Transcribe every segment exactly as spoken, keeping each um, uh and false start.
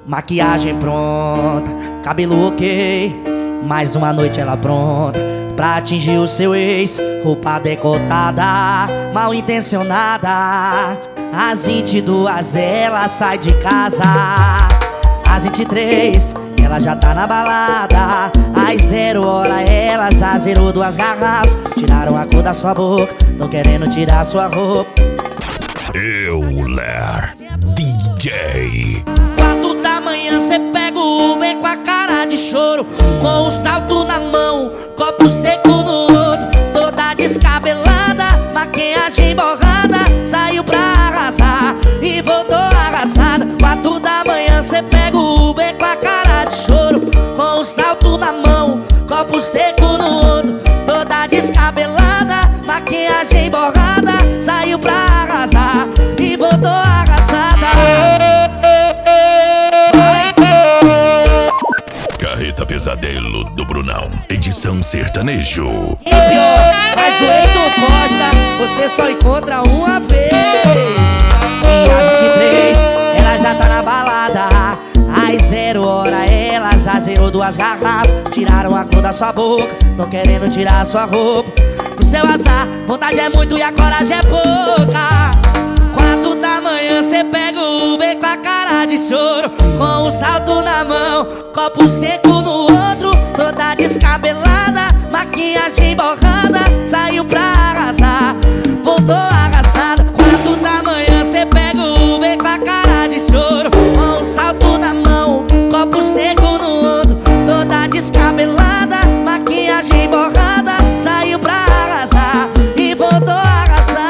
Maquiagem pronta, cabelo ok, mais uma noite ela pronta pra atingir o seu ex. Roupa decotada, mal intencionada. Às vinte e duas ela sai de casa. Às vinte e três ela já tá na balada. Às zero hora ela já zerou duas garrafas. Tiraram a cor da sua boca, tão querendo tirar sua roupa. Euler D J. Quatro da manhã cê pega o Uber com a cara de choro, com o salto na mão, copo seco no outro. Toda descabelada, maquiagem borrada, saiu pra arrasar e voltou arrasada. Quatro da manhã cê pega o Uber com a cara de choro, com o salto na mão, copo seco no outro. Toda descabelada, maquiagem borrada, saiu pra arrasar e voltou arrasada. Carreta Pesadelo do Brunão, edição sertanejo. E pior, mas o Heitor Costa você só encontra uma vez. E às vinte e três ela já tá na balada. Às zero hora ela já zerou duas garrafas. Tiraram a cor da sua boca, tão querendo tirar a sua roupa. Pro seu azar, vontade é muito e a coragem é pouca. Quatro da manhã cê pega o Uber com a cara de choro, com o salto na mão, copo seco no outro. Toda descabelada, maquiagem borrada, saiu pra arrasar, voltou arrasada. Quatro da manhã cê pega o Uber com a cara de choro, com o salto na mão, copo seco no outro. Toda descabelada, maquiagem borrada, saiu pra arrasar e voltou arrasada.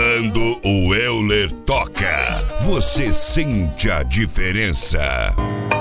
O Euler toca, você sente a diferença.